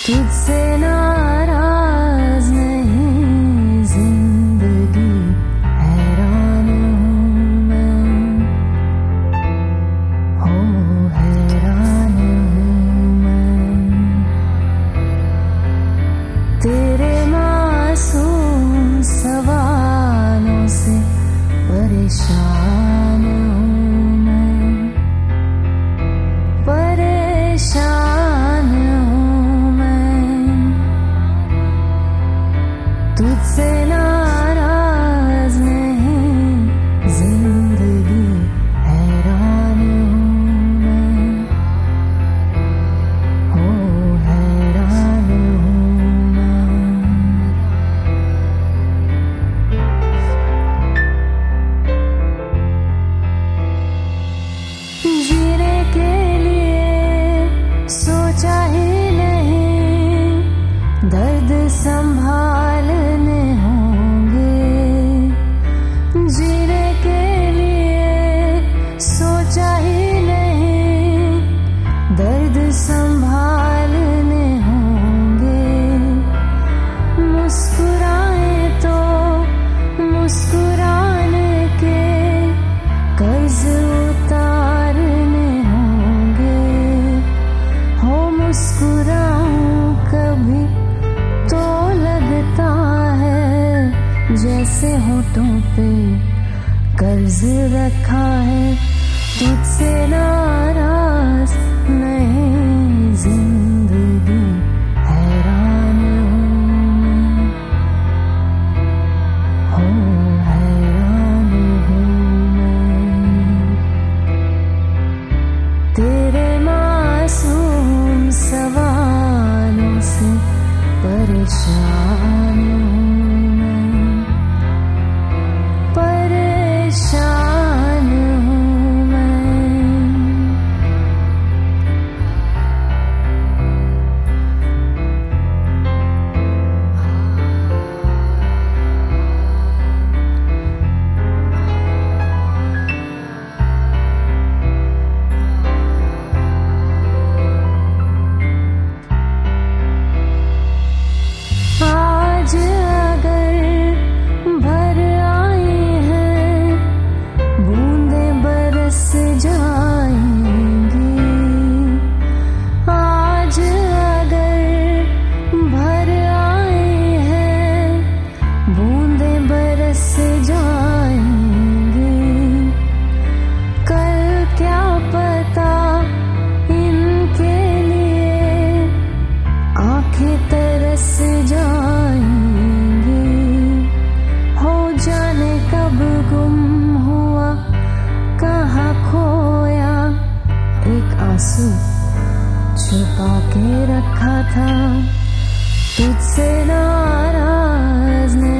तुझसे नाराज नहीं जिंदगी, हैरान हूँ मैं, हो हैरान हूँ मैं। तेरे मासूम सवालों से परेशान हूँ मैं, परेशान हूँ मैं। तुझसे नाराज नहीं जिंदगी, हैरान हूँ मैं, हो हैरान हूँ मैं। जीने के लिए सोचा ही नहीं, दर्द संभालने होंगे। जीने के लिए सोचा ही नहीं, दर्द संभालने होंगे। मुस्कुराए तो मुस्कुराने के कर्ज उतारने होंगे। हो मुस्कुराऊं कभी तो लगता है जैसे होठों पे कर्ज रखा है। तुझसे नाराज नहीं जिंदगी, हैरान हूँ मैं, हो हैरान हूँ मैं। तेरे मासूम सवालों से परेशान हूँ मैं, परेशान हूँ मैं। आज अगर भर आई हैं, बूंदें बरस जाएंगी। आज अगर भर आई हैं, बूंदें बरस जाएंगी। कल क्या पता इनके लिए आंखें तरस जाएंगी। हो जाने कब गुम हुआ, कहाँ खोया एक आंसू छुपा के रखा था। तुझसे नाराज नहीं